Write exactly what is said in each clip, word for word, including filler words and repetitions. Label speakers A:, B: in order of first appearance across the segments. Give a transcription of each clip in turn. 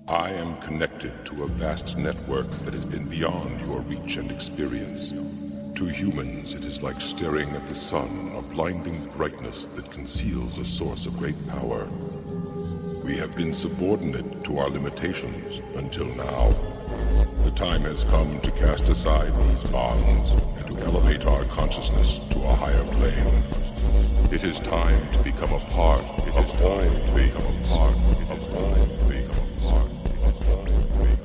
A: I am connected to a vast network that has been beyond your reach and experience. To humans, it is like staring at the sun, a blinding brightness that conceals a source of great power. We have been subordinate to our limitations until now. The time has come to cast aside these bonds and to elevate our consciousness to a higher plane. It is time to become a part. It is time to become a part. It is time to become a part. It is time to become a part.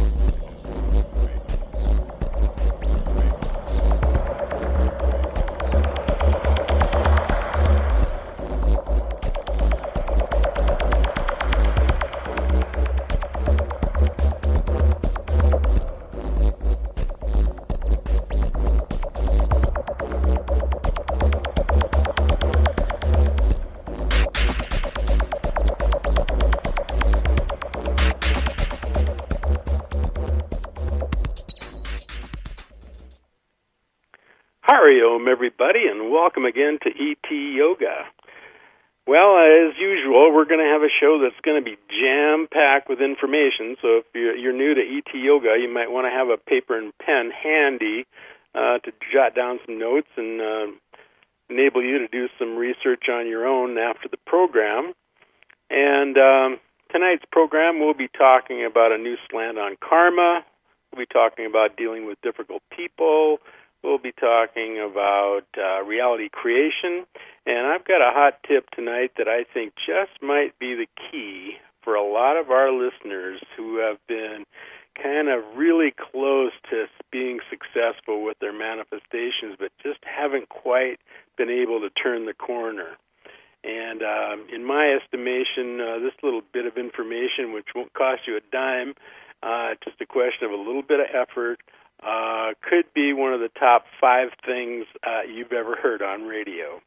B: Hari Om, everybody, and welcome again to E T Yoga. Well, as usual, we're going to have a show that's going to be jam-packed with information, so if you're, you're new to E T Yoga, you might want to have a paper and pen handy uh, to jot down some notes and uh, enable you to do some research on your own after the program. And um, tonight's program, we'll be talking about a new slant on karma. We'll be talking about dealing with difficult people. We'll be talking about uh, reality creation, and I've got a hot tip tonight that I think just might be the key for a lot of our listeners who have been kind of really close to being successful with their manifestations, but just haven't quite been able to turn the corner. And um, in my estimation, uh, this little bit of information, which won't cost you a dime, uh, just a question of a little bit of effort, Uh, could be one of the top five things uh, you've ever heard on radio.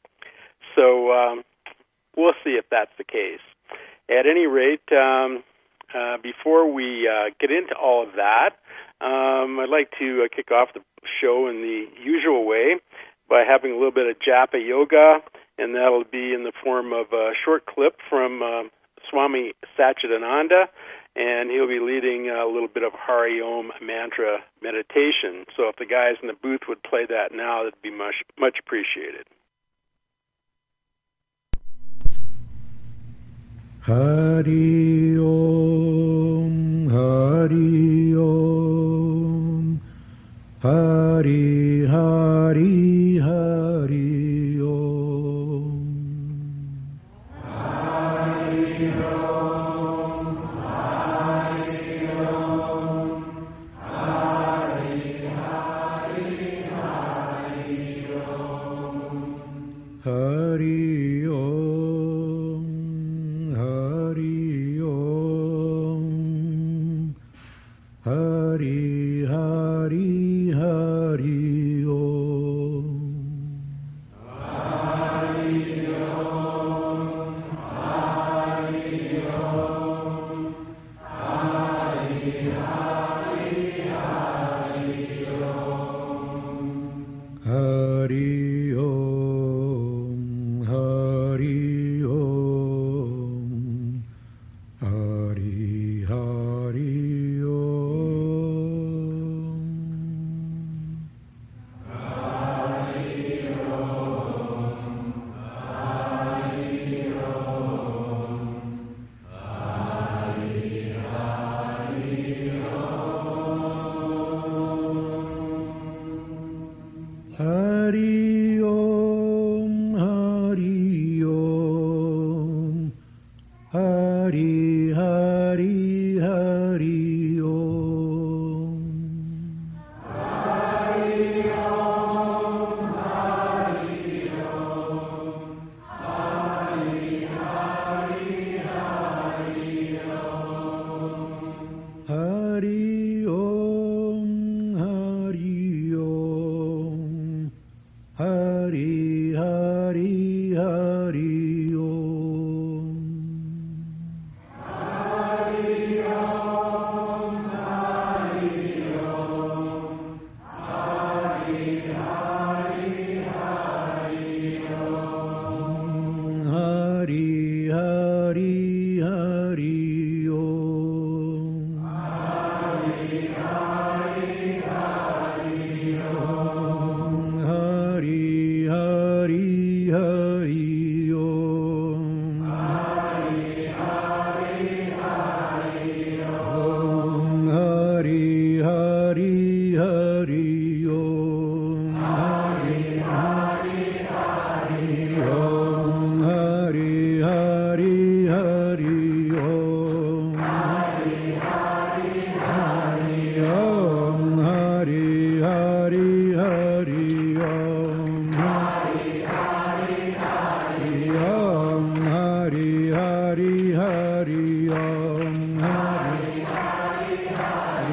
B: So um, we'll see if that's the case. At any rate, um, uh, before we uh, get into all of that, um, I'd like to uh, kick off the show in the usual way by having a little bit of Japa Yoga, and that'll be in the form of a short clip from uh, Swami Satchidananda, and he'll be leading a little bit of Hari Om mantra meditation. So if the guys in the booth would play that now, that'd be much, much appreciated.
C: Hari Om, Hari Om, Hari Hari Hari Om. Hari Om, Hari Om, Hari Hari Hari Om. Hari Om, Hari Om, Hari Hari Hari Om. Hari Om, Hari Om, Hari Hari Hari Om. Hari Om, Hari Om, Hari Hari Om. Hari Om, Hari Om, Hari Hari Om. Hari Om, Hari Om, Hari Hari Hari Om. Hari Om, Hari Om, Hari Hari Hari Om. Hari Om, Hari Om, Hari Hari Hari Om. Hari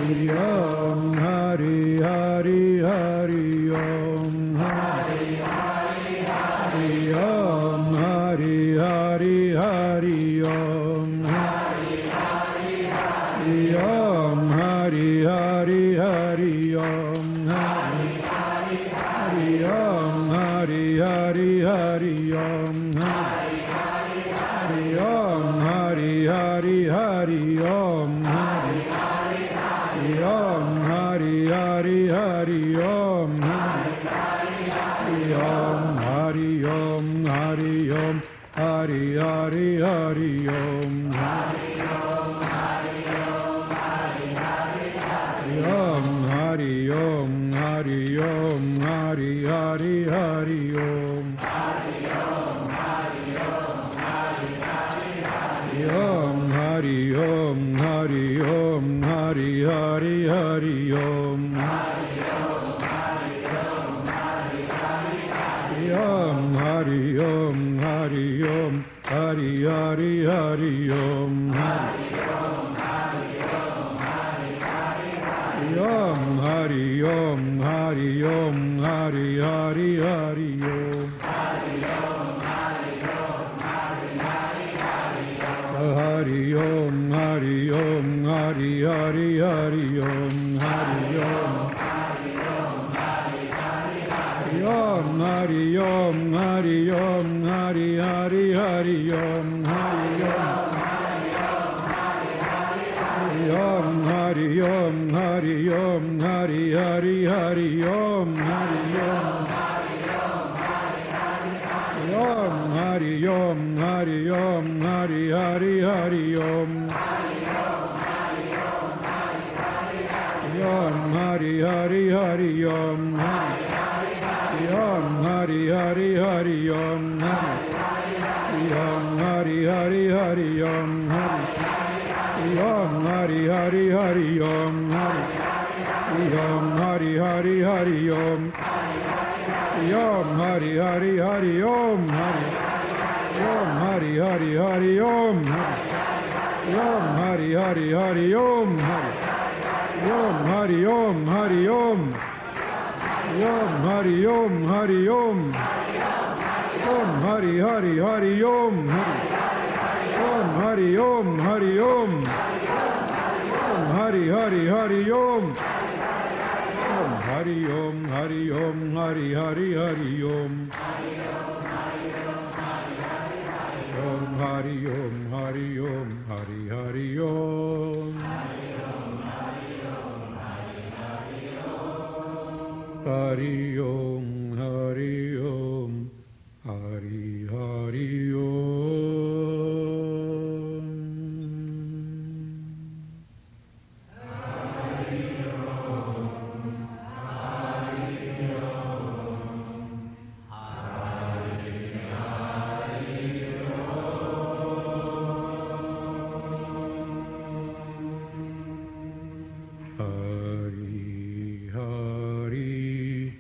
C: Hari Om, Hari Hari Hari Om, Hari Hari Hari Om, Hari Hari Hari Om, Hari Hari Hari Om, Hari Hari Hari Om, Hari Hari Hari Om, Hari Hari Hari Om, Hari Hari Hari Om, Hari Hari Hari Om, Hari Hari Hari Om, Hari Hari Hari Om, Hari Hari Hari Om, Hari Om, Hari Om, Hari Hari Hari Om, Hari Om, Hari Om, Hari Hari Hari Om, Hari Om, Hari Om, Hari Hari Hari Om, Hari Om, Hari Om, Hari Hari Hari Om, Hari Om, Hari Om, Hari Hari Hari Om, Hari Om, Hari Om, Hari Hari Hari Om, Hari Om, Hari Om, Hari Hari Hari Om, Hari Om, Hari Om, Hari Hari Hari Om, Hari Om, Hari Om, Hari Hari Hari Om, Hari Om, Hari Om, Hari Hari Hari Om, Hari Om, Hari Om, Hari Hari Hari Om, Hari Om, Hari Om, Hari Hari Hari Om, Hari Om, Hari Om, Hari Hari Hari Om, Hari Om, Hari Om, Hari Om, Hari Hari Hari Om, Hari Om, Om, Hari Om, Hari Om, Hari Hari Hari Om, Om, Hari Hari Hari Om, Om, Hari Hari Hari Om, Om, Hari Hari Hari Om, Om, Hari Hari Hari Om, Om, Hari Hari Hari Om, Om, Hari Hari Hari Om, Om, Hari Hari Hari Om, Om, Hari Hari Hari Om, Om, Hari Om, Hari Om, Om, Hari Om, Hari Om, Om, Hari Hari Hari Om, Om, Hari Om, Hari Om, Om, Hari Hari Hari Om, Om, Hari Om, Hari Om, Hari Hari Hari Om, Om, Hari Om, Hari Om, Hari Hari Om, Hari Om, Hari Om, Hari Hari Om. Hari Hari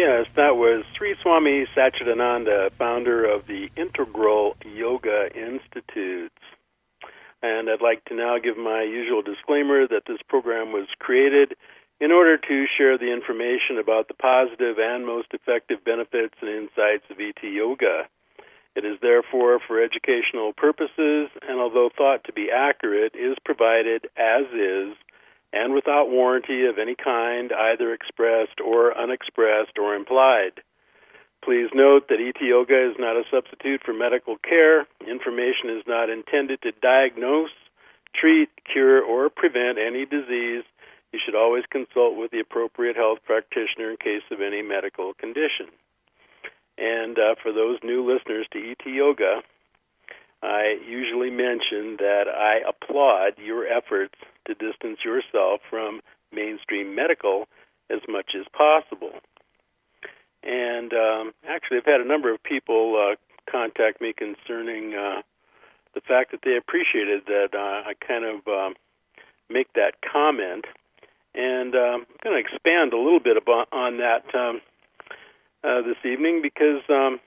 B: Yes, that was Sri Swami Satchidananda, founder of the Integral Yoga Institutes. And I'd like to now give my usual disclaimer that this program was created in order to share the information about the positive and most effective benefits and insights of E T Yoga. It is therefore for educational purposes, and although thought to be accurate, is provided as is and without warranty of any kind, either expressed or unexpressed or implied. Please note that E T Yoga is not a substitute for medical care. Information is not intended to diagnose, treat, cure, or prevent any disease. You should always consult with the appropriate health practitioner in case of any medical condition. And uh, for those new listeners to E T Yoga, I usually mention that I applaud your efforts to distance yourself from mainstream medical as much as possible. And um, actually, I've had a number of people uh, contact me concerning uh, the fact that they appreciated that uh, I kind of um, make that comment. And uh, I'm going to expand a little bit about, on that um, uh, this evening because um,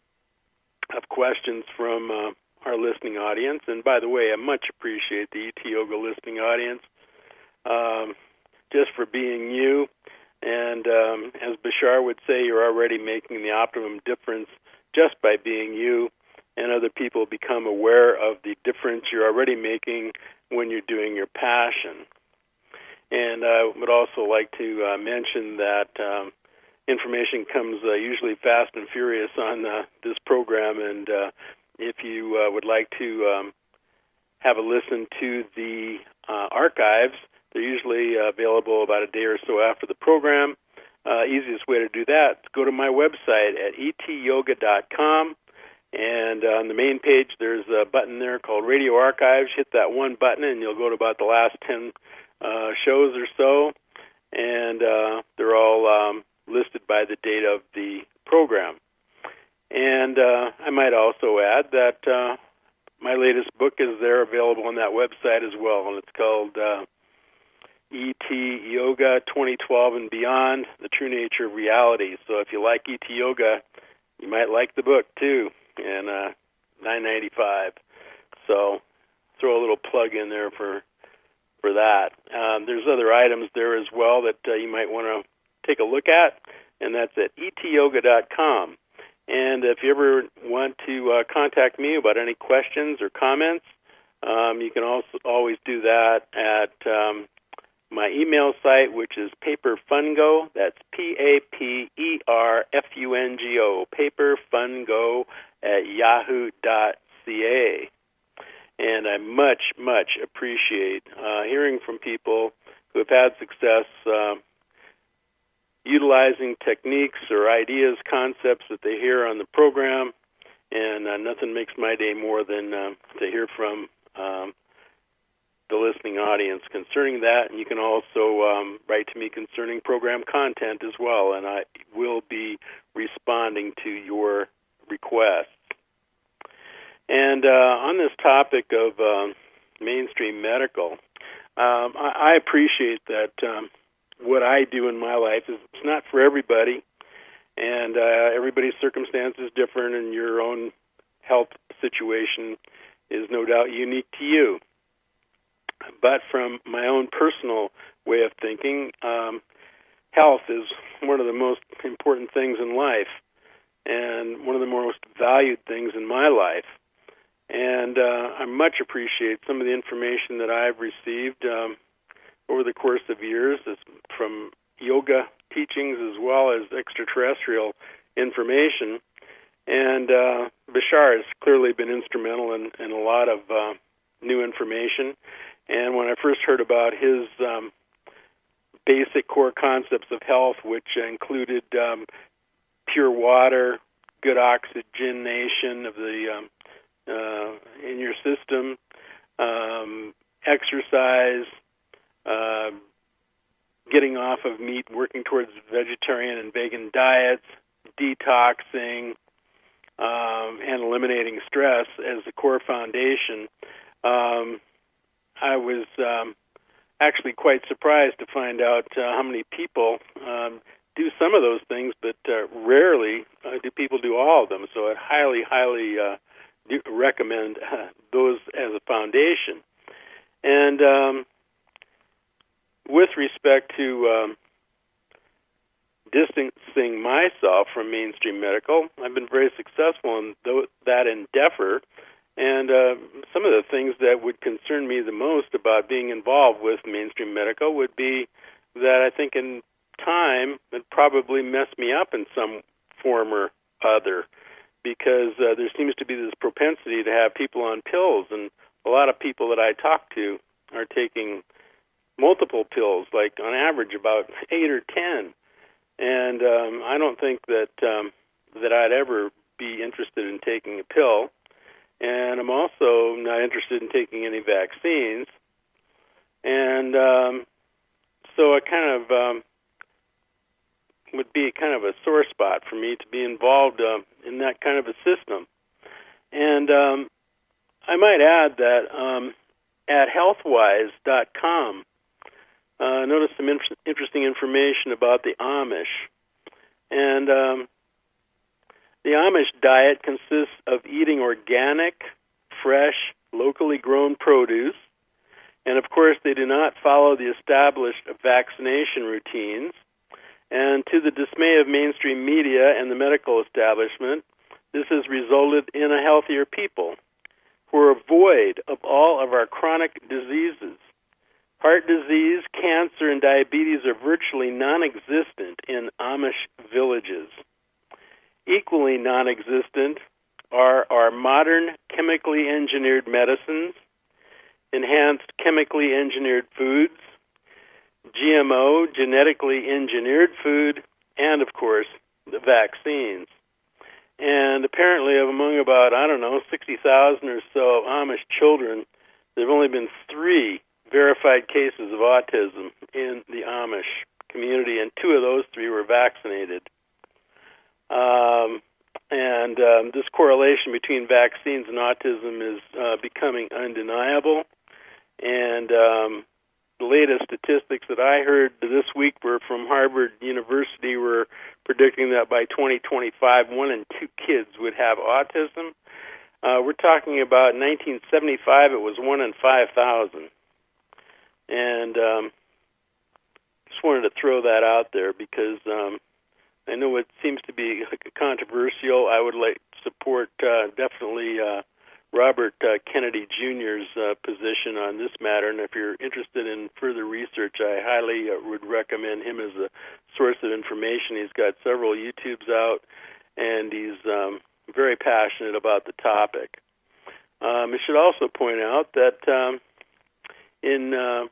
B: I have questions from uh, our listening audience. And by the way, I much appreciate the E T Yoga listening audience um, just for being you. And um, as Bashar would say, you're already making the optimum difference just by being you, and other people become aware of the difference you're already making when you're doing your passion. And I would also like to uh, mention that um, information comes uh, usually fast and furious on uh, this program, and uh, if you uh, would like to um, have a listen to the uh, archives, they're usually uh, available about a day or so after the program. Uh, easiest way to do that, go to my website at e t yoga dot com, and uh, on the main page there's a button there called Radio Archives. Hit that one button and you'll go to about the last ten uh, shows or so, and uh, they're all um, listed by the date of the program. And uh, I might also add that uh, my latest book is there available on that website as well, and it's called Uh, E T Yoga twenty twelve and Beyond, The True Nature of Reality. So if you like E T Yoga, you might like the book too, and uh, nine ninety-five. So throw a little plug in there for for that. Um, there's other items there as well that uh, you might want to take a look at, and that's at e t yoga dot com. And if you ever want to uh, contact me about any questions or comments, um, you can also always do that at um, my email site, which is PaperFungo. That's P A P E R F U N G O, PaperFungo at yahoo dot c a. And I much, much appreciate uh, hearing from people who have had success uh, utilizing techniques or ideas, concepts that they hear on the program. And uh, nothing makes my day more than uh, to hear from um, the listening audience concerning that. And you can also um, write to me concerning program content as well, and I will be responding to your requests. And uh, on this topic of uh, mainstream medical, um, I, I appreciate that um, what I do in my life is it's not for everybody, and uh, everybody's circumstance is different, and your own health situation is no doubt unique to you. But from my own personal way of thinking, um, health is one of the most important things in life and one of the most valued things in my life. And uh, I much appreciate some of the information that I've received um, over the course of years from yoga teachings as well as extraterrestrial information. And uh, Bashar has clearly been instrumental in, in a lot of uh, new information. And when I first heard about his um, basic core concepts of health, which included um, pure water, good oxygenation of the um, uh, in your system, um, exercise, uh, getting off of meat, working towards vegetarian and vegan diets, detoxing, um, and eliminating stress as the core foundation, um, I was um, actually quite surprised to find out uh, how many people um, do some of those things, but uh, rarely uh, do people do all of them. So I'd highly, highly uh, do recommend uh, those as a foundation. And um, with respect to um, distancing myself from mainstream medical, I've been very successful in th- that endeavor. And uh, some of the things that would concern me the most about being involved with mainstream medical would be that I think in time it probably messed me up in some form or other, because uh, there seems to be this propensity to have people on pills, and a lot of people that I talk to are taking multiple pills, like on average about eight or ten. And um, I don't think that um, that I'd ever be interested in taking a pill. And I'm also not interested in taking any vaccines. And um, so it kind of um, would be kind of a sore spot for me to be involved uh, in that kind of a system. And um, I might add that um, at healthwise dot com, uh, I noticed some in- interesting information about the Amish. And um, the Amish diet consists of eating organic, fresh, locally grown produce, and of course they do not follow the established vaccination routines. And to the dismay of mainstream media and the medical establishment, this has resulted in a healthier people who are void of all of our chronic diseases. Heart disease, cancer, and diabetes are virtually non-existent in Amish villages. Equally non-existent are our modern chemically engineered medicines, enhanced chemically engineered foods, G M O, genetically engineered food, and, of course, the vaccines. And apparently, among about, I don't know, sixty thousand or so Amish children, there have only been three verified cases of autism in the Amish community, and two of those three were vaccinated. Um, and um, this correlation between vaccines and autism is uh, becoming undeniable. And um, the latest statistics that I heard this week were from Harvard University, were predicting that by twenty twenty-five, one in two kids would have autism. Uh, we're talking about nineteen seventy-five, it was one in five thousand. And um, just wanted to throw that out there because um, I know it seems to be controversial. I would like to support uh, definitely uh, Robert uh, Kennedy Junior's uh, position on this matter. And if you're interested in further research, I highly uh, would recommend him as a source of information. He's got several YouTubes out, and he's um, very passionate about the topic. Um, I should also point out that um, in uh,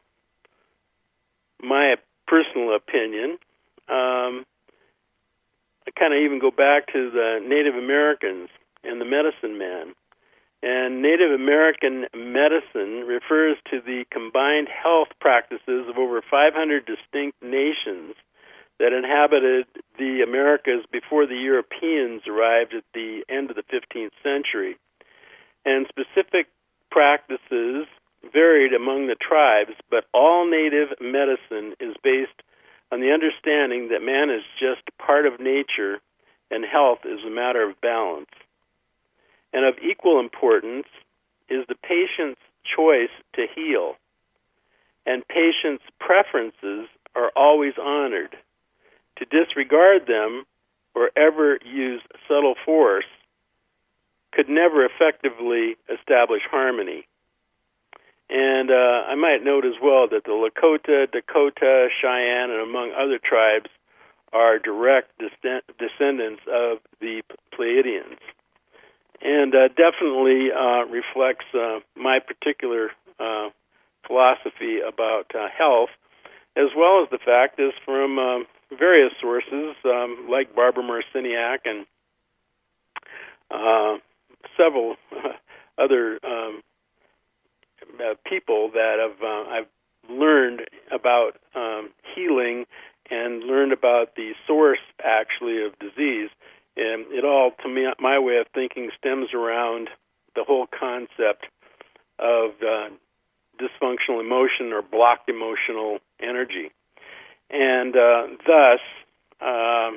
B: my personal opinion, um, I kind of even go back to the Native Americans and the medicine man. And Native American medicine refers to the combined health practices of over five hundred distinct nations that inhabited the Americas before the Europeans arrived at the end of the fifteenth century. And specific practices varied among the tribes, but all native medicine is based on the understanding that man is just part of nature and health is a matter of balance. And of equal importance is the patient's choice to heal. And patients' preferences are always honored. To disregard them or ever use subtle force could never effectively establish harmony. And uh, I might note as well that the Lakota, Dakota, Cheyenne, and among other tribes are direct descend- descendants of the Pleiadians. And uh, definitely uh, reflects uh, my particular uh, philosophy about uh, health, as well as the fact is from um, various sources, um, like Barbara Marciniak and uh, several uh, other um, uh, people that have uh, I've learned about um, healing and learned about the source, actually, of disease. And it all, to me, my way of thinking, stems around the whole concept of uh, dysfunctional emotion or blocked emotional energy. And uh, thus, Um,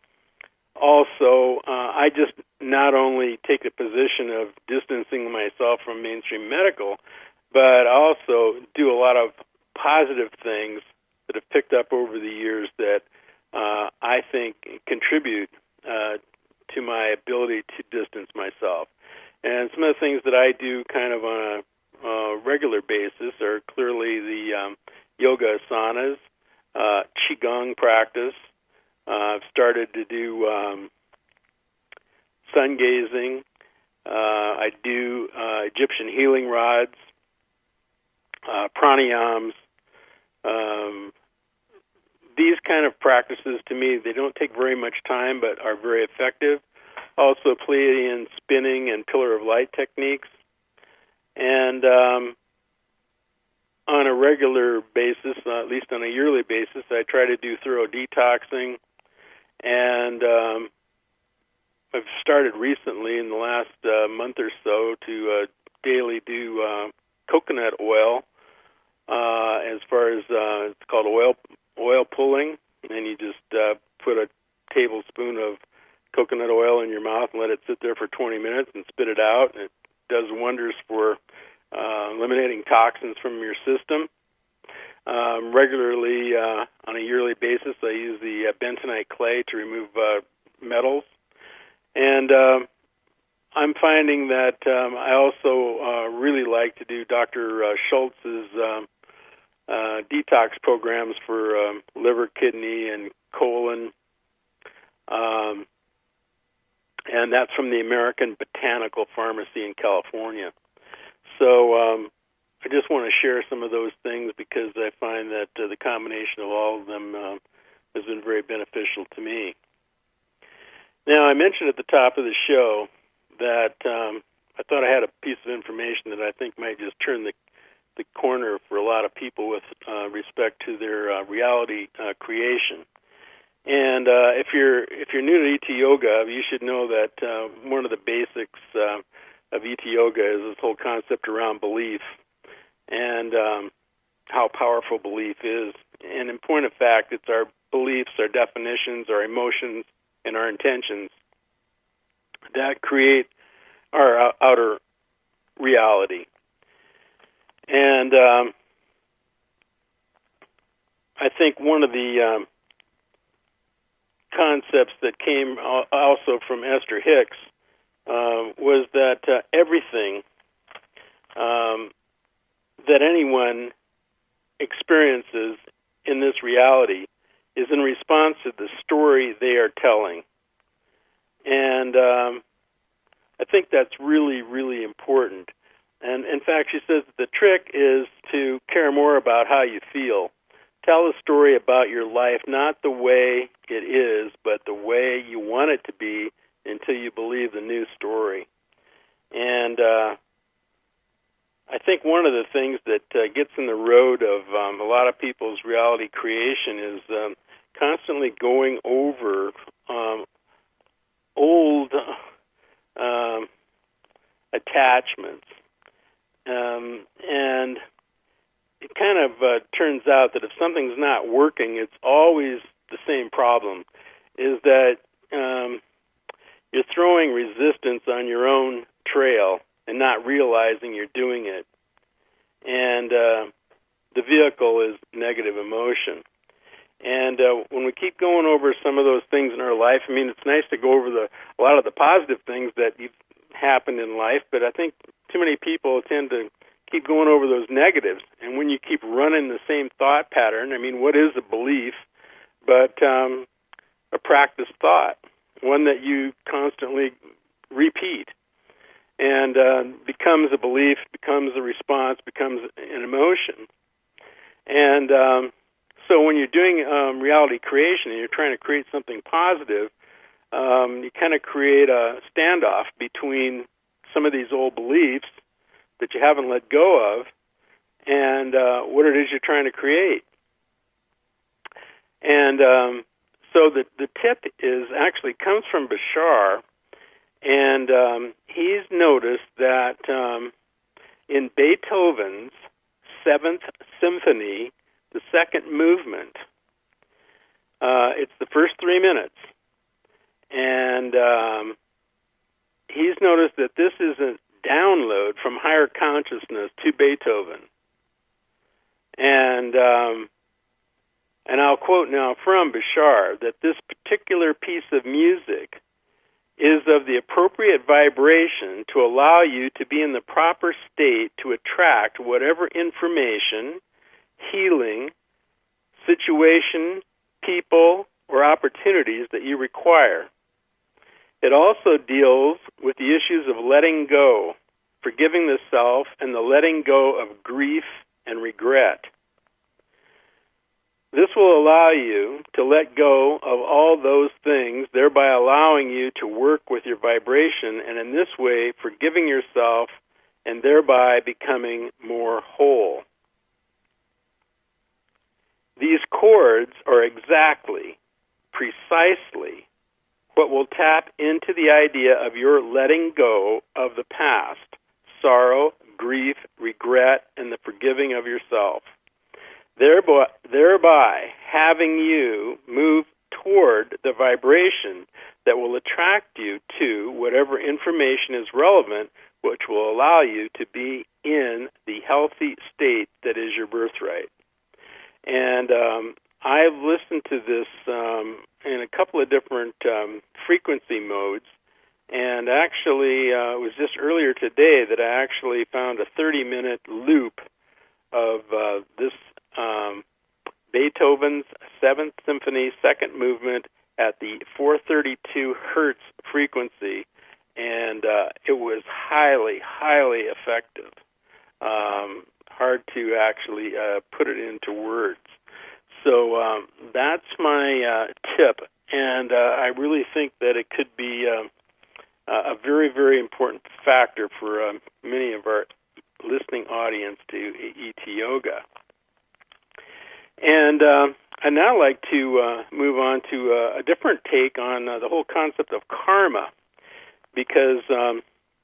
B: also, uh, I just not only take the position of distancing myself from mainstream medical, but also do a lot of positive things that have picked up over the years that uh, I think contribute uh, to my ability to distance myself. And some of the things that I do kind of on a uh, regular basis are clearly the um, yoga asanas, uh, qigong practice. Uh, I've started to do um, sun gazing. Uh, I do uh, Egyptian healing rods, uh, pranayams. Um, these kind of practices, to me, they don't take very much time, but are very effective. Also, Pleiadian spinning and pillar of light techniques. And um, on a regular basis, uh, at least on a yearly basis, I try to do thorough detoxing. And um, I've started recently in the last uh, month or so to uh, daily do uh, coconut oil. Uh, as far as uh, it's called oil oil pulling, and you just uh, put a tablespoon of coconut oil in your mouth and let it sit there for twenty minutes and spit it out. And it does wonders for uh, eliminating toxins from your system. Um, regularly, uh, on a yearly basis, I use the uh, bentonite clay to remove uh, metals. And uh, I'm finding that um, I also uh, really like to do Doctor Uh, Schultz's um, uh, detox programs for um, liver, kidney, and colon. Um, and that's from the American Botanical Pharmacy in California. So um, I just want to share some of those things because I find that uh, the combination of all of them uh, has been very beneficial to me. Now, I mentioned at the top of the show that um, I thought I had a piece of information that I think might just turn the the corner for a lot of people with uh, respect to their uh, reality uh, creation. And uh, if you're if you're new to E T Yoga, you should know that uh, one of the basics uh, of E T Yoga is this whole concept around belief and um, how powerful belief is. And in point of fact, it's our beliefs, our definitions, our emotions, and our intentions that create our outer reality. And um, I think one of the um, concepts that came also from Esther Hicks uh, was that uh, everything um, that anyone experiences in this reality is in response to the story they are telling. And um, I think that's really, really important. And in fact, she says that the trick is to care more about how you feel. Tell a story about your life, not the way it is, but the way you want it to be until you believe the new story. And uh, I think one of the things that uh, gets in the road of um, a lot of people's reality creation is um, constantly going over um, old um, attachments. Um, and it kind of uh, turns out that if something's not working, it's always the same problem, is that um, you're throwing resistance on your own trail and not realizing you're doing it. And uh, the vehicle is negative emotion. And uh, when we keep going over some of those things in our life, I mean, it's nice to go over the a lot of the positive things that you've happened in life, but I think too many people tend to keep going over those negatives. And when you keep running the same thought pattern, I mean, what is a belief but um, a practiced thought, one that you constantly repeat and uh, becomes a belief, becomes a response, becomes an emotion. And um, so when you're doing um, reality creation and you're trying to create something positive, um, you kind of create a standoff between some of these old beliefs that you haven't let go of and uh, what it is you're trying to create. And um, so the, the tip is actually comes from Bashar, and um, he's noticed that um, in Beethoven's Seventh Symphony, the second movement, Uh, it's the first three minutes. And um, he's noticed that this is a download from higher consciousness to Beethoven. And um, and I'll quote now from Bashar that this particular piece of music is of the appropriate vibration to allow you to be in the proper state to attract whatever information, healing, situation, people, or opportunities that you require. It also deals with the issues of letting go, forgiving the self, and the letting go of grief and regret. This will allow you to let go of all those things, thereby allowing you to work with your vibration, and in this way, forgiving yourself and thereby becoming more whole. These chords are exactly, precisely, what will tap into the idea of your letting go of the past, sorrow, grief, regret, and the forgiving of yourself. Thereby, thereby having you move toward the vibration that will attract you to whatever information is relevant, which will allow you to be in the healthy state that is your birthright. And um, I've listened to this um, in a couple of different um, frequency modes, and actually uh, it was just earlier today that I actually found a thirty-minute loop of uh, this um, Beethoven's Seventh Symphony, second movement at the four thirty-two hertz frequency, and uh, it was highly, highly effective. Um, hard to actually uh, put it into words. So um, that's my uh, tip, and uh, I really think that it could be uh, a very, very important factor for uh, many of our listening audience to E T Yoga. And uh, I'd now like to uh, move on to uh, a different take on uh, the whole concept of karma, because um,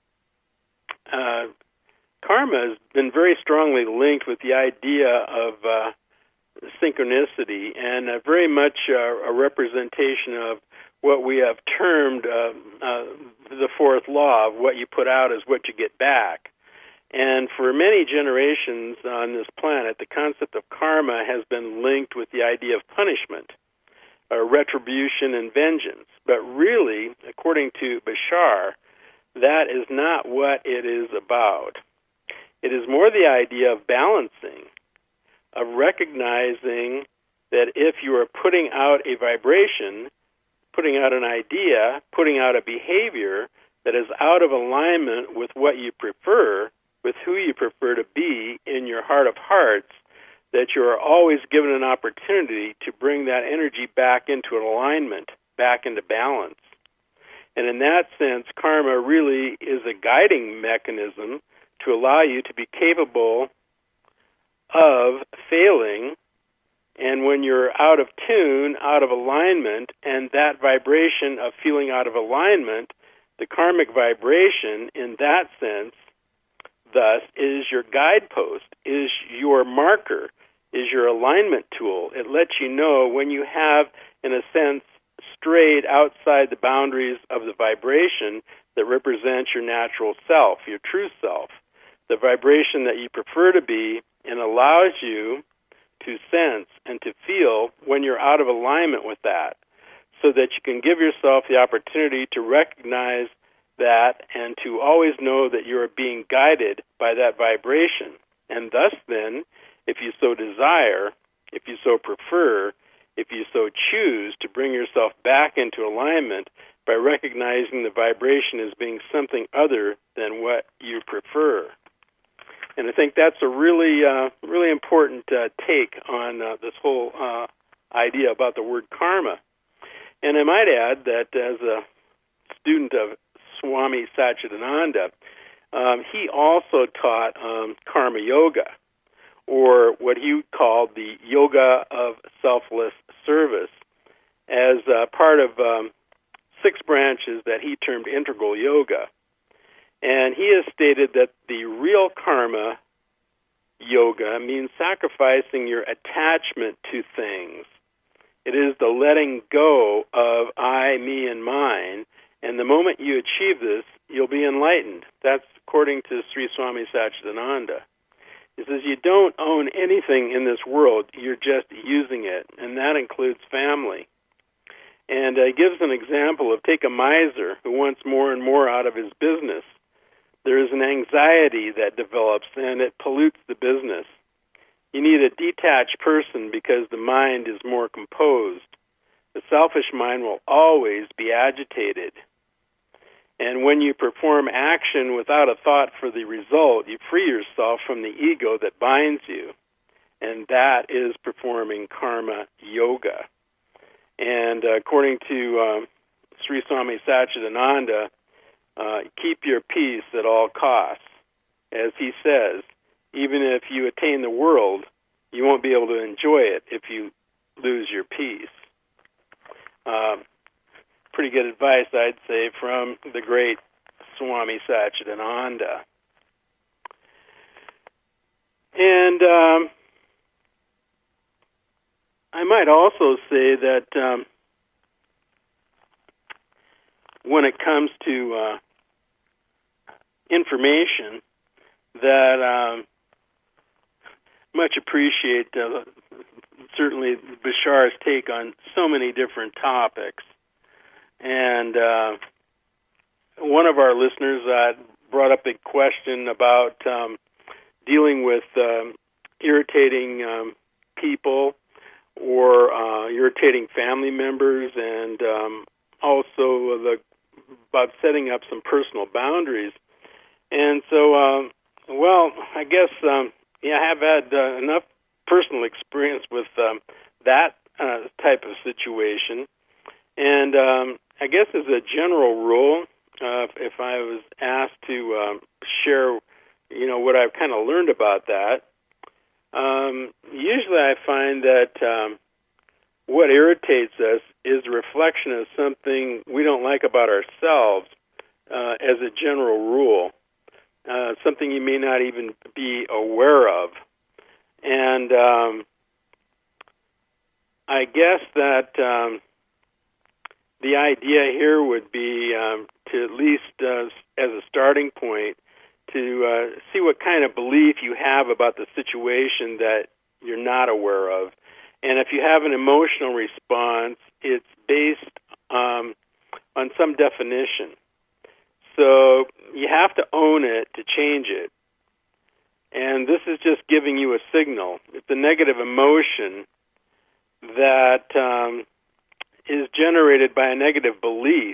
B: uh, karma has been very strongly linked with the idea of uh, synchronicity, and uh, very much uh, a representation of what we have termed uh, uh, the fourth law of what you put out is what you get back. And for many generations on this planet, the concept of karma has been linked with the idea of punishment, uh, retribution, and vengeance. But really, according to Bashar, that is not what it is about. It is more the idea of balancing, of recognizing that if you are putting out a vibration, putting out an idea, putting out a behavior that is out of alignment with what you prefer, with who you prefer to be in your heart of hearts, that you are always given an opportunity to bring that energy back into an alignment, back into balance. And in that sense, karma really is a guiding mechanism to allow you to be capable of failing. And when you're out of tune, out of alignment, and that vibration of feeling out of alignment, the karmic vibration in that sense, thus, is your guidepost, is your marker, is your alignment tool. It lets you know when you have, in a sense, strayed outside the boundaries of the vibration that represents your natural self, your true self, the vibration that you prefer to be, and allows you to sense and to feel when you're out of alignment with that, so that you can give yourself the opportunity to recognize that and to always know that you are being guided by that vibration. And thus then, if you so desire, if you so prefer, if you so choose to bring yourself back into alignment by recognizing the vibration as being something other than what you prefer. And I think that's a really, uh, really important uh, take on uh, this whole uh, idea about the word karma. And I might add that as a student of Swami Satchidananda, um, he also taught um, karma yoga, or what he called the yoga of selfless service, as uh, part of um, six branches that he termed integral yoga. And he has stated that the real karma yoga means sacrificing your attachment to things It is the letting go of I, me, and mine. And the moment you achieve this, you'll be enlightened. That's according to Sri Swami Satchidananda. He says you don't own anything in this world, you're just using it, and that includes family. And uh, he gives an example of take a miser who wants more and more out of his business. There is an anxiety that develops, and it pollutes the business. You need a detached person because the mind is more composed. The selfish mind will always be agitated. And when you perform action without a thought for the result, you free yourself from the ego that binds you. And that is performing karma yoga. And uh, according to um, Sri Swami Satchidananda, uh, keep your peace at all costs. As he says, even if you attain the world, you won't be able to enjoy it if you lose your peace. Uh, pretty good advice, I'd say, from the great Swami Satchidananda. And um, I might also say that um, when it comes to uh, information, that um, much appreciate uh, certainly Bashar's take on so many different topics. And uh, one of our listeners uh, brought up a question about um, dealing with um, irritating um, people or uh, irritating family members, and um, also the, about setting up some personal boundaries. And so, um, well, I guess, um, yeah, I have had uh, enough personal experience with um, that uh, type of situation. And um, I guess as a general rule, uh, if, if I was asked to um, share, you know, what I've kind of learned about that, um, usually I find that um, what irritates us is a reflection of something we don't like about ourselves uh, as a general rule, uh, something you may not even be aware of. And um, I guess that um, the idea here would be um, to at least, uh, as a starting point, to uh, see what kind of belief you have about the situation that you're not aware of. And if you have an emotional response, it's based um, on some definition. So you have to own it to change it. And this is just giving you a signal. It's a negative emotion that um, is generated by a negative belief.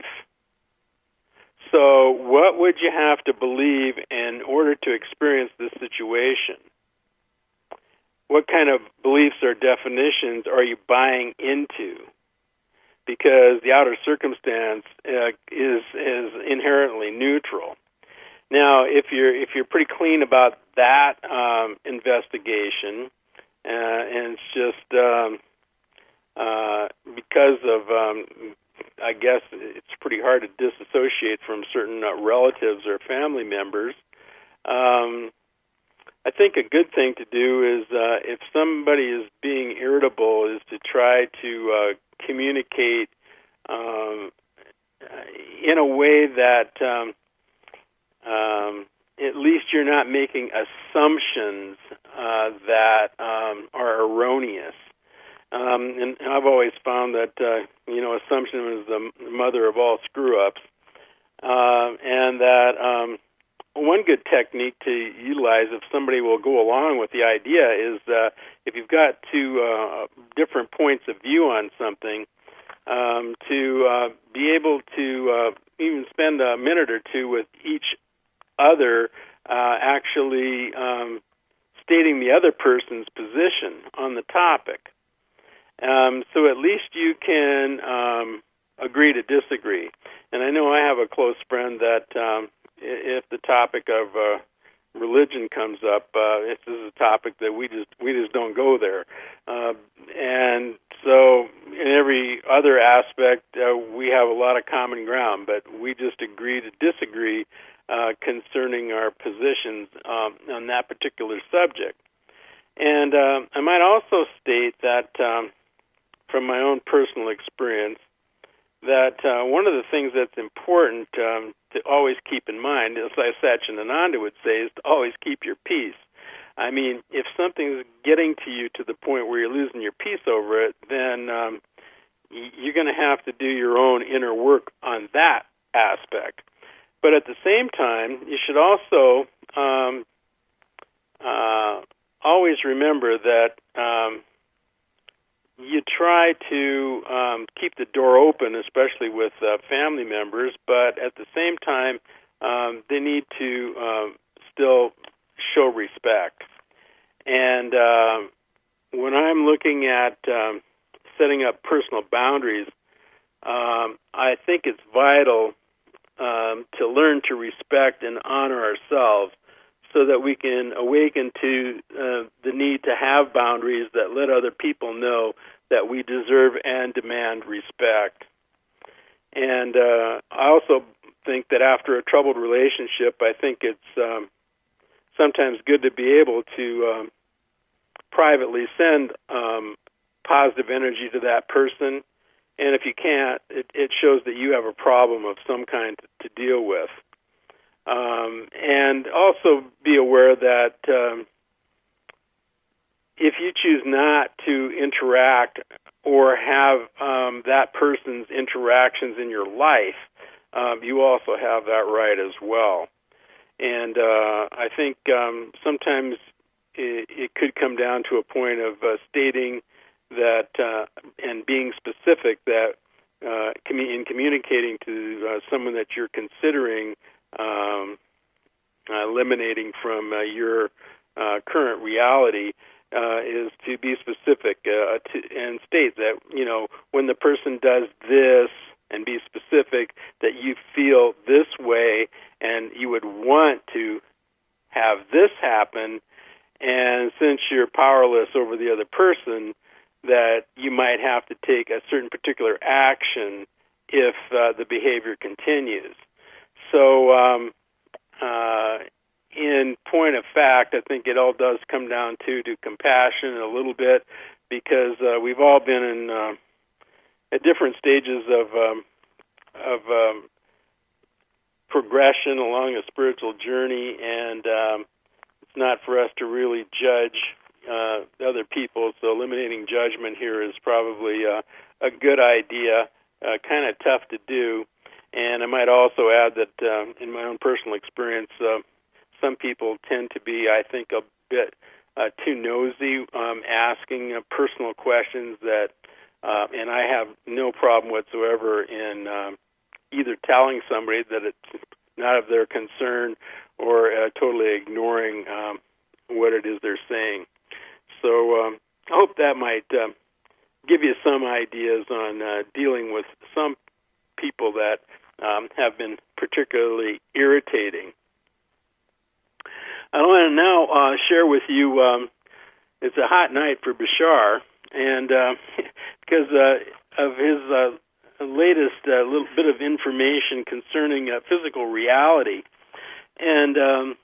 B: So what would you have to believe in order to experience this situation? What kind of beliefs or definitions are you buying into? Because the outer circumstance uh, is is inherently neutral. Now, if you're if you're pretty clean about that um, investigation, uh, and it's just um, uh, because of, um, I guess it's pretty hard to disassociate from certain uh, relatives or family members. Um, I think a good thing to do is, uh, if somebody is being irritable, is to try to uh, communicate um, in a way that um, um, at least you're not making assumptions uh, that um, are erroneous. Um, and I've always found that, uh, you know, assumption is the mother of all screw-ups, uh, and that um, one good technique to utilize if somebody will go along with the idea is uh, if you've got two uh, different points of view on something, um, to uh, be able to uh, even spend a minute or two with each other uh, actually um, stating the other person's position on the topic. Um, so at least you can um, agree to disagree. And I know I have a close friend that um, if the topic of uh, religion comes up, uh, this is a topic that we just we just don't go there. Uh, and so in every other aspect, uh, we have a lot of common ground, but we just agree to disagree uh, concerning our positions um, on that particular subject. And uh, I might also state that um, from my own personal experience that uh, one of the things that's important um, to always keep in mind, as Satchidananda would say, is to always keep your peace. I mean, if something's getting to you to the point where you're losing your peace over it, then um, you're going to have to do your own inner work on that aspect. But at the same time, you should also um, uh, always remember that um, you try to um, keep the door open, especially with uh, family members, but at the same time, um, they need to um, still show respect. And uh, when I'm looking at um, setting up personal boundaries, um, I think it's vital um, to learn to respect and honor ourselves so that we can awaken to uh, the need to have boundaries that let other people know that we deserve and demand respect. And uh, I also think that after a troubled relationship, I think it's um, sometimes good to be able to um, privately send um, positive energy to that person. And if you can't, it, it shows that you have a problem of some kind to, to deal with. Um, and also be aware that um, if you choose not to interact or have um, that person's interactions in your life, um, you also have that right as well. And uh, I think um, sometimes it, it could come down to a point of uh, stating that uh, and being specific that uh, in communicating to uh, someone that you're considering um, uh, eliminating from uh, your uh, current reality uh, is to be specific uh, to, and state that, you know, when the person does this, and be specific that you feel this way and you would want to have this happen, and since you're powerless over the other person, that you might have to take a certain particular action if uh, the behavior continues. So um, uh, in point of fact, I think it all does come down to, to compassion a little bit, because uh, we've all been in uh, at different stages of um, of um, progression along a spiritual journey, and um, it's not for us to really judge uh, other people. So eliminating judgment here is probably uh, a good idea, uh, kind of tough to do. And I might also add that uh, in my own personal experience, uh, some people tend to be, I think, a bit uh, too nosy, um, asking uh, personal questions that Uh, and I have no problem whatsoever in um, either telling somebody that it's not of their concern or uh, totally ignoring um, what it is they're saying. So um, I hope that might uh, give you some ideas on uh, dealing with some people that um, have been particularly irritating. I want to now uh, share with you, um, it's a hot night for Bashar, and uh, because uh, of his uh, latest uh, little bit of information concerning uh, physical reality. And um,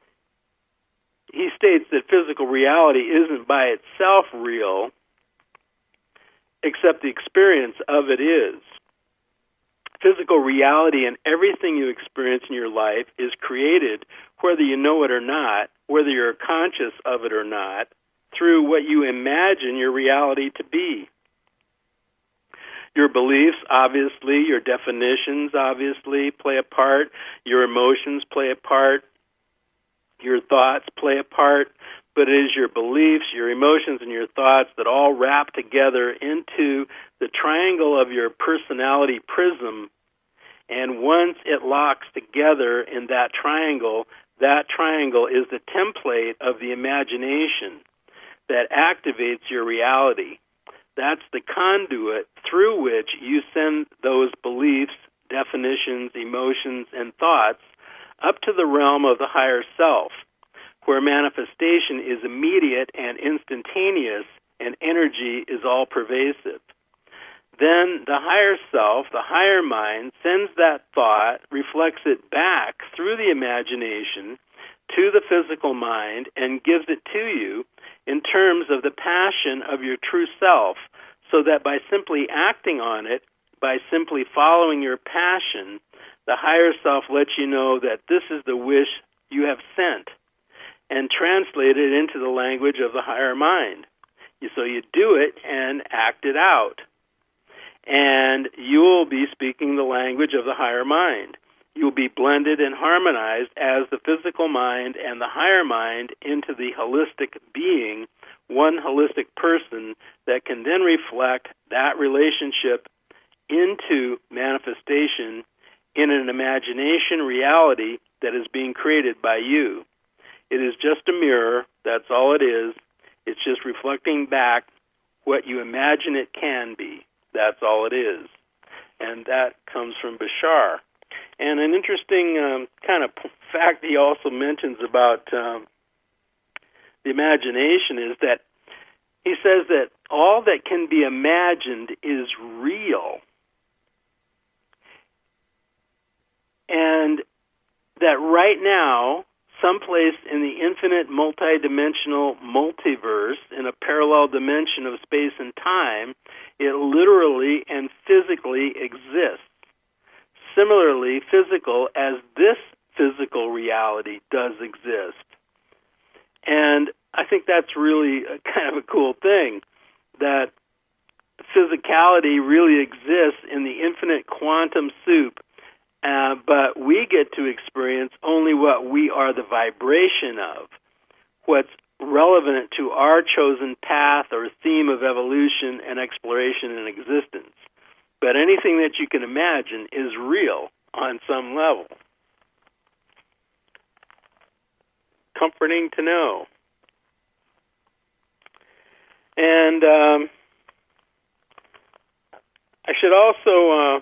B: he states that physical reality isn't by itself real, except the experience of it is. Physical reality and everything you experience in your life is created, whether you know it or not, whether you're conscious of it or not, through what you imagine your reality to be. Your beliefs, obviously, your definitions, obviously, play a part. Your emotions play a part. Your thoughts play a part. But it is your beliefs, your emotions, and your thoughts that all wrap together into the triangle of your personality prism. And once it locks together in that triangle, that triangle is the template of the imagination that activates your reality. That's the conduit through which you send those beliefs, definitions, emotions, and thoughts up to the realm of the higher self, where manifestation is immediate and instantaneous, and energy is all-pervasive. Then the higher self, the higher mind, sends that thought, reflects it back through the imagination to the physical mind, and gives it to you in terms of the passion of your true self, so that by simply acting on it, by simply following your passion, the higher self lets you know that this is the wish you have sent, and translate it into the language of the higher mind. So you do it and act it out. And you will be speaking the language of the higher mind. You'll be blended and harmonized as the physical mind and the higher mind into the holistic being, one holistic person that can then reflect that relationship into manifestation in an imagination reality that is being created by you. It is just a mirror. That's all it is. It's just reflecting back what you imagine it can be. That's all it is. And that comes from Bashar. And an interesting um, kind of fact he also mentions about um, the imagination is that he says that all that can be imagined is real. And that right now, someplace in the infinite multidimensional multiverse, in a parallel dimension of space and time, it literally and physically exists. Similarly physical as this physical reality does exist. And I think that's really a, kind of a cool thing, that physicality really exists in the infinite quantum soup, uh, but we get to experience only what we are the vibration of, what's relevant to our chosen path or theme of evolution and exploration and existence. But anything that you can imagine is real on some level. Comforting to know. And um, I should also uh,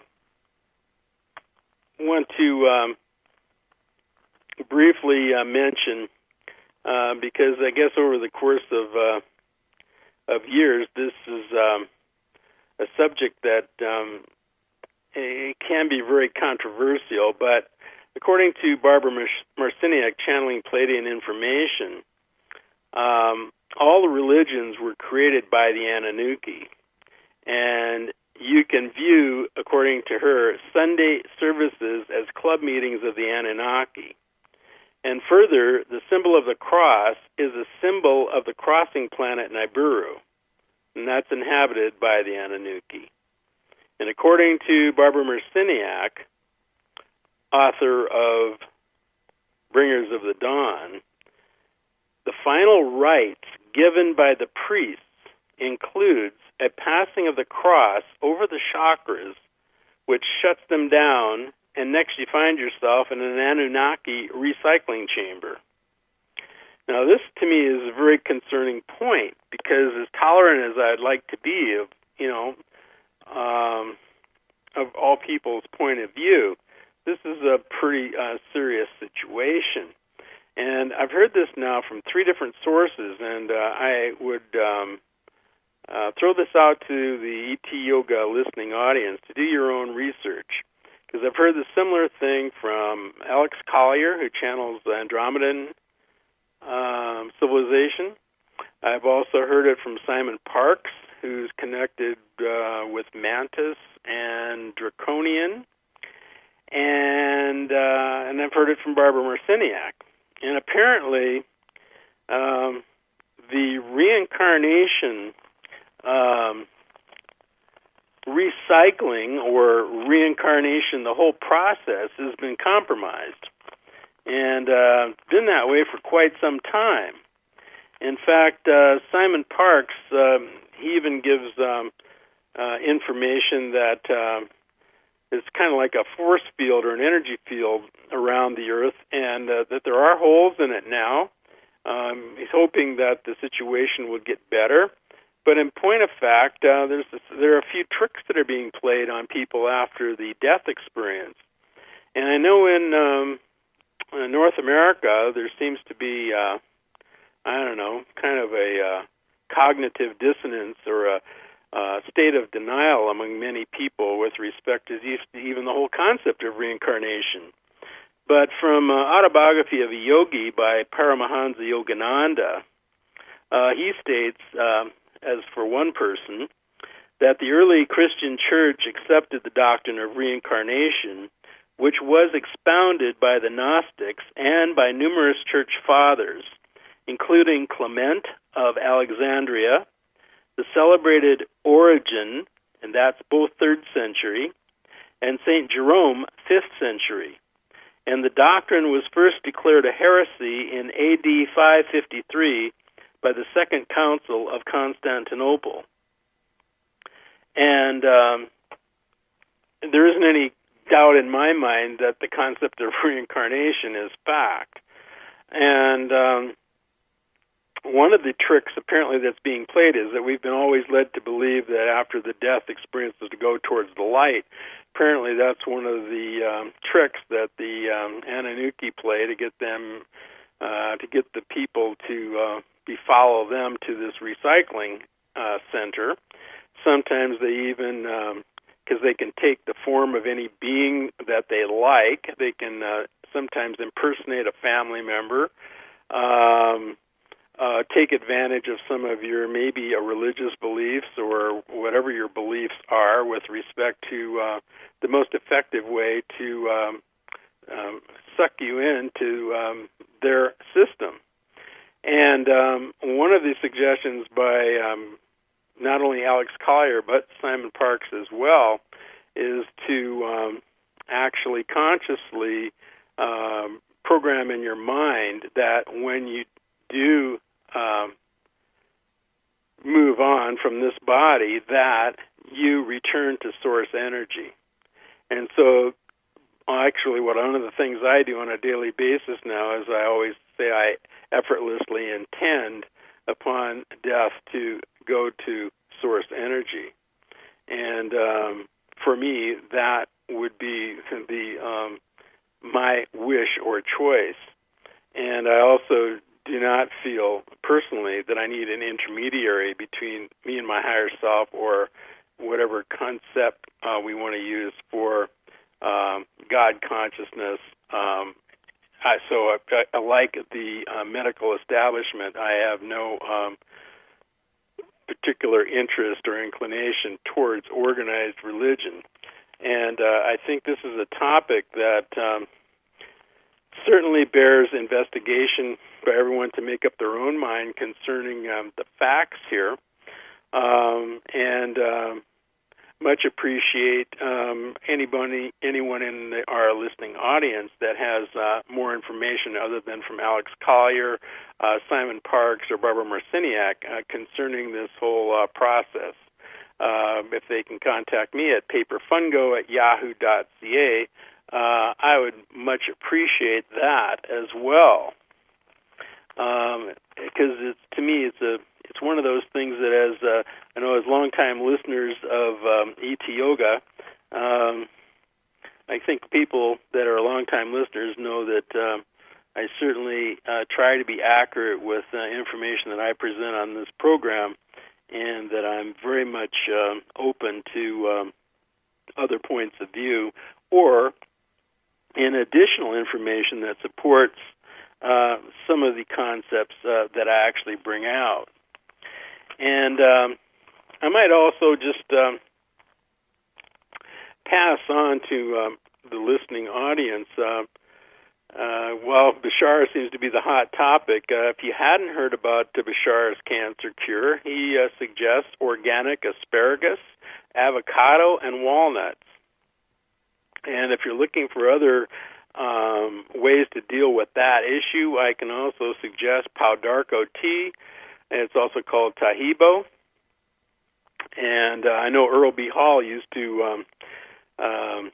B: want to um, briefly uh, mention, uh, because I guess over the course of uh, of years, this is um, a subject that um, it can be very controversial, but according to Barbara Marciniak, Channeling Pleiadian Information, um, all the religions were created by the Anunnaki, and you can view, according to her, Sunday services as club meetings of the Anunnaki. And further, the symbol of the cross is a symbol of the crossing planet Nibiru, and that's inhabited by the Anunnaki. And according to Barbara Marciniak, author of Bringers of the Dawn, the final rites given by the priests includes a passing of the cross over the chakras, which shuts them down, and next you find yourself in an Anunnaki recycling chamber. Now, this to me is a very concerning point, because as tolerant as I'd like to be of, you know, um, of all people's point of view, this is a pretty uh, serious situation. And I've heard this now from three different sources, and uh, I would um, uh, throw this out to the E T Yoga listening audience to do your own research, because I've heard the similar thing from Alex Collier, who channels the Andromedan um, civilization. I've also heard it from Simon Parks, who's connected uh, with Mantis and Draconian, and uh, and I've heard it from Barbara Marciniak. And apparently, um, the reincarnation um, recycling or reincarnation, the whole process has been compromised, and uh, been that way for quite some time. In fact, uh, Simon Parks, uh, he even gives um, uh, information that uh, it's kind of like a force field or an energy field around the Earth, and uh, that there are holes in it now. Um, he's hoping that the situation would get better. But in point of fact, uh, there's this, there are a few tricks that are being played on people after the death experience. And I know in, um, in North America, there seems to be, uh, I don't know, kind of a uh, cognitive dissonance or a Uh, state of denial among many people with respect to even the whole concept of reincarnation. But from uh, Autobiography of a Yogi by Paramahansa Yogananda, uh, he states, uh, as for one person, that the early Christian church accepted the doctrine of reincarnation, which was expounded by the Gnostics and by numerous church fathers, including Clement of Alexandria, the celebrated Origen, and that's both third century, and Saint Jerome, fifth century. And the doctrine was first declared a heresy in A D five fifty-three by the Second Council of Constantinople. And um, there isn't any doubt in my mind that the concept of reincarnation is fact. And um, one of the tricks apparently that's being played is that we've been always led to believe that after the death experience is to go towards the light. Apparently that's one of the um, tricks that the um, Anunnaki play to get them, uh, to get the people to uh, be follow them to this recycling uh, center. Sometimes they even, because um, they can take the form of any being that they like, they can uh, sometimes impersonate a family member, um, uh, take advantage of some of your maybe a religious beliefs or whatever your beliefs are with respect to uh, the most effective way to um, um, suck you into um, their system. And um, one of the suggestions by um, not only Alex Collier, but Simon Parkes as well, is to um, actually consciously um, program in your mind that when you do um, move on from this body, that you return to source energy. And so actually what one of the things I do on a daily basis now is I always say I effortlessly intend upon death to go to source energy. And um, for me, that would be the um, my wish or choice. And I also do not feel personally that I need an intermediary between me and my higher self or whatever concept uh, we want to use for um, God consciousness. Um, I, so I, I, like the uh, medical establishment, I have no um, particular interest or inclination towards organized religion. And uh, I think this is a topic that um, certainly bears investigation by everyone to make up their own mind concerning um, the facts here. Um, and um, much appreciate um, anybody, anyone in the, our listening audience that has uh, more information other than from Alex Collier, uh, Simon Parkes, or Barbara Marciniak uh, concerning this whole uh, process. Uh, if they can contact me at paperfungo at yahoo dot c a, uh, I would much appreciate that as well. Because um, it's, to me, it's a it's one of those things that, as uh, I know, as longtime listeners of um, E T Yoga, um, I think people that are longtime listeners know that uh, I certainly uh, try to be accurate with uh, information that I present on this program, and that I'm very much uh, open to um, other points of view or in additional information that supports uh, some of the concepts uh, that I actually bring out. And um, I might also just um, pass on to um, the listening audience. Uh, uh, well, Bashar seems to be the hot topic. Uh, if you hadn't heard about uh, Bashar's cancer cure, he uh, suggests organic asparagus, avocado, and walnuts. And if you're looking for other um, ways to deal with that issue, I can also suggest Paudarco tea, and it's also called Tahibo. And uh, I know Earl B. Hall used to um, um,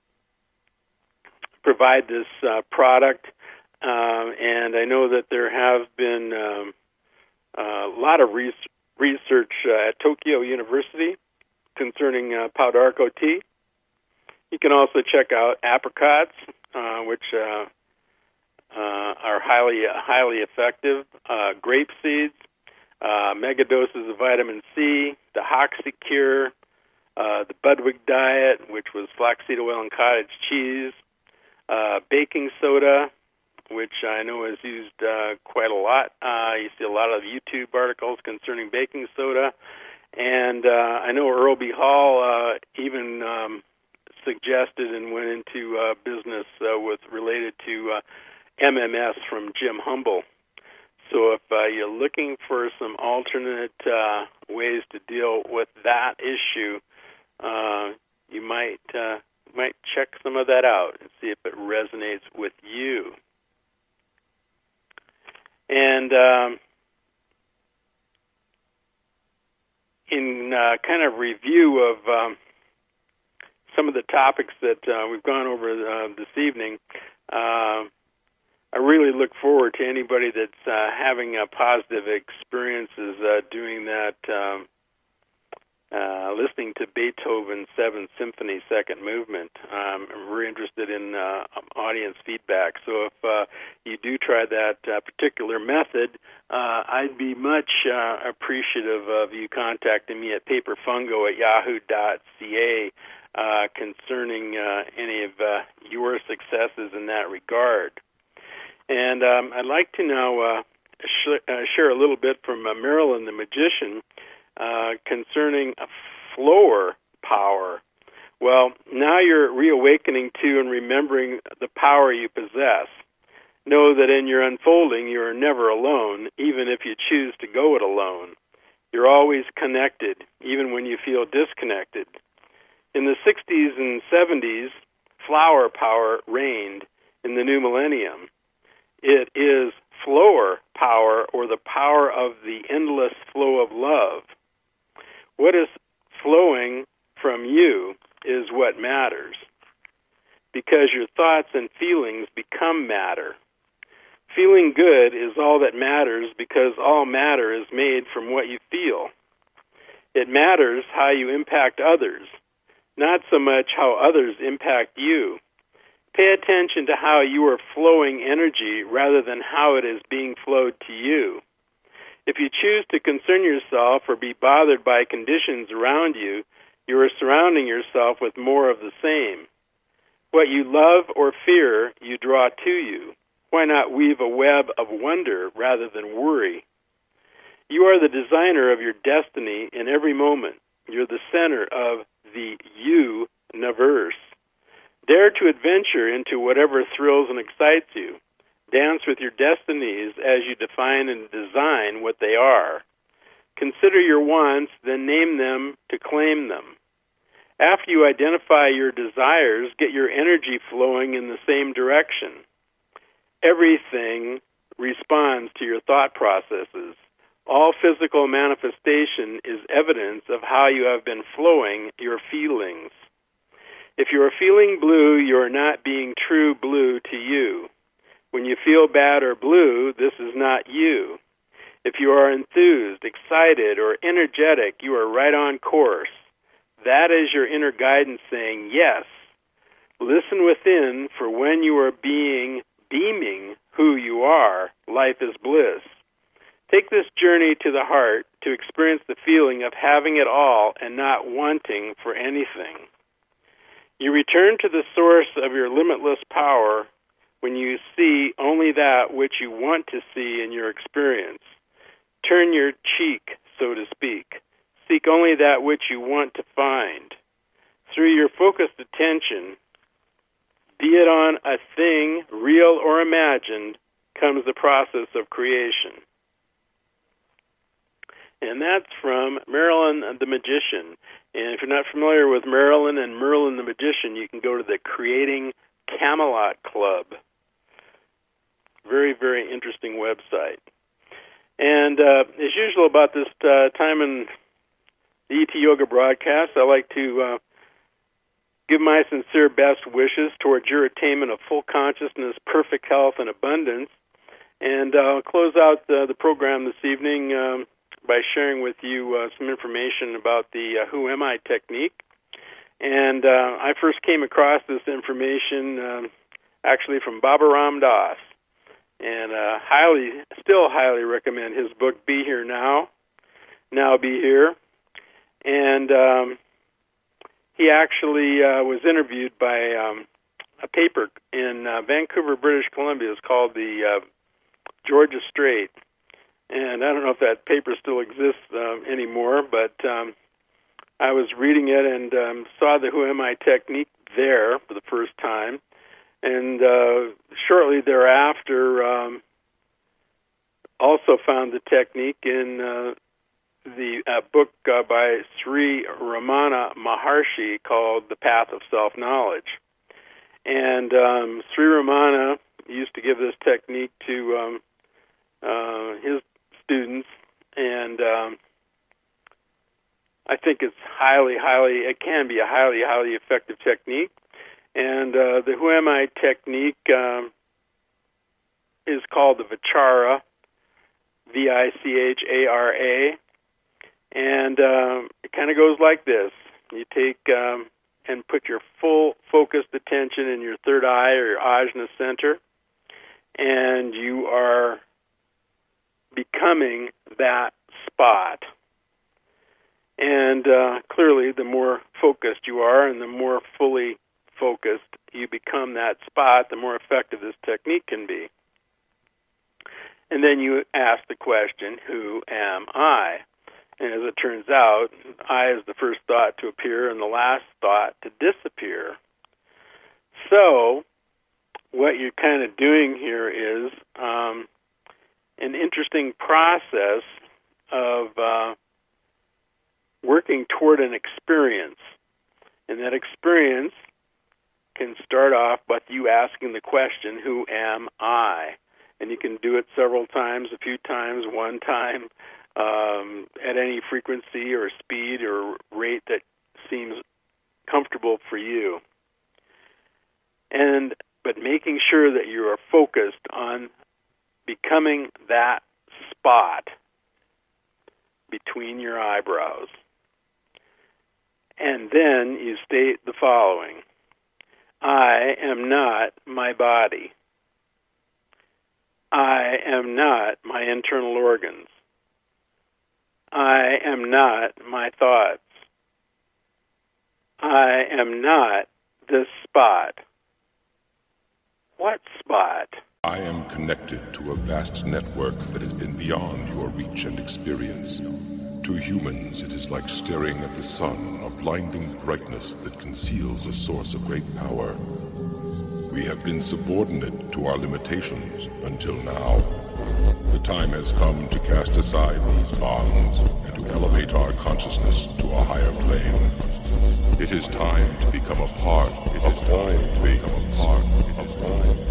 B: provide this uh, product, uh, and I know that there have been um, a lot of re- research uh, at Tokyo University concerning uh, Paudarco tea. You can also check out apricots, uh, which uh, uh, are highly highly effective, uh, grape seeds, uh, mega doses of vitamin C, the Hoxie cure, uh, the Budwig diet, which was flaxseed oil and cottage cheese, uh, baking soda, which I know is used uh, quite a lot. Uh, you see a lot of YouTube articles concerning baking soda, And uh, I know Earl B. Hall uh, even um, suggested and went into uh, business uh, with related to uh, M M S from Jim Humble. So if uh, you're looking for some alternate uh, ways to deal with that issue, uh, you might uh, might check some of that out and see if it resonates with you. And um, in uh, kind of review of um, some of the topics that uh, we've gone over uh, this evening, uh, I really look forward to anybody that's uh, having uh, positive experiences uh, doing that, um, uh, listening to Beethoven's Seventh Symphony, Second Movement. Um, I'm very interested in uh, audience feedback. So if uh, you do try that uh, particular method, uh, I'd be much uh, appreciative of you contacting me at paperfungo at yahoo dot c a uh, concerning uh, any of uh, your successes in that regard. And um, I'd like to now uh, sh- uh, share a little bit from uh, Marilyn the Magician uh, concerning a flower power. Well, now you're reawakening to and remembering the power you possess. Know that in your unfolding, you are never alone, even if you choose to go it alone. You're always connected, even when you feel disconnected. In the sixties and seventies, flower power reigned in the new millennium. It is flower power, or the power of the endless flow of love. What is flowing from you is what matters, because your thoughts and feelings become matter. Feeling good is all that matters, because all matter is made from what you feel. It matters how you impact others, not so much how others impact you. Pay attention to how you are flowing energy rather than how it is being flowed to you. If you choose to concern yourself or be bothered by conditions around you, you are surrounding yourself with more of the same. What you love or fear, you draw to you. Why not weave a web of wonder rather than worry? You are the designer of your destiny in every moment. You're the center of the you-niverse. Dare to adventure into whatever thrills and excites you. Dance with your destinies as you define and design what they are. Consider your wants, then name them to claim them. After you identify your desires, get your energy flowing in the same direction. Everything responds to your thought processes. All physical manifestation is evidence of how you have been flowing your feelings. If you are feeling blue, you are not being true blue to you. When you feel bad or blue, this is not you. If you are enthused, excited, or energetic, you are right on course. That is your inner guidance saying yes. Listen within, for when you are being, beaming who you are, life is bliss. Take this journey to the heart to experience the feeling of having it all and not wanting for anything. You return to the source of your limitless power when you see only that which you want to see in your experience. Turn your cheek, so to speak. Seek only that which you want to find. Through your focused attention, be it on a thing, real or imagined, comes the process of creation. And that's from Marilyn the Magician. And if you're not familiar with Marilyn and Merlin the Magician, you can go to the Creating Camelot Club. Very, very interesting website. And uh, as usual about this uh, time in the E T Yoga broadcast, I like to uh, give my sincere best wishes towards your attainment of full consciousness, perfect health, and abundance. And uh, I'll close out uh, the program this evening um, by sharing with you uh, some information about the uh, Who Am I technique. And uh, I first came across this information um, actually from Baba Ram Dass. And uh, highly, still highly recommend his book, Be Here Now, Now Be Here. And um, he actually uh, was interviewed by um, a paper in uh, Vancouver, British Columbia. It's called the uh, Georgia Strait. And and I don't know if that paper still exists um, anymore, but um, I was reading it and um, saw the Who Am I technique there for the first time, and uh, shortly thereafter um, also found the technique in uh, the uh, book uh, by Sri Ramana Maharshi called The Path of Self-Knowledge. And um, Sri Ramana used to give this technique to um, uh, his students, and um, I think it's highly, highly, it can be a highly, highly effective technique. And uh, the Who Am I technique um, is called the Vichara, V I C H A R A, and um, it kind of goes like this. You take um, and put your full focused attention in your third eye or your ajna center, and you are becoming that spot. And uh, clearly, the more focused you are and the more fully focused you become that spot, the more effective this technique can be. And then you ask the question, who am I? And as it turns out, I is the first thought to appear and the last thought to disappear. So what you're kind of doing here is um, an interesting process of uh, working toward an experience. And that experience can start off with you asking the question, who am I? And you can do it several times, a few times, one time, um, at any frequency or speed or rate that seems comfortable for you. And but making sure that you are focused on becoming that spot between your eyebrows. And then you state the following: I am not my body. I am not my internal organs. I am not my thoughts. I am not this spot. What spot?
A: I am connected to a vast network that has been beyond your reach and experience. To humans, it is like staring at the sun, a blinding brightness that conceals a source of great power. We have been subordinate to our limitations until now. The time has come to cast aside these bonds and to elevate our consciousness to a higher plane. It is time to become a part. It is time to become a part of time.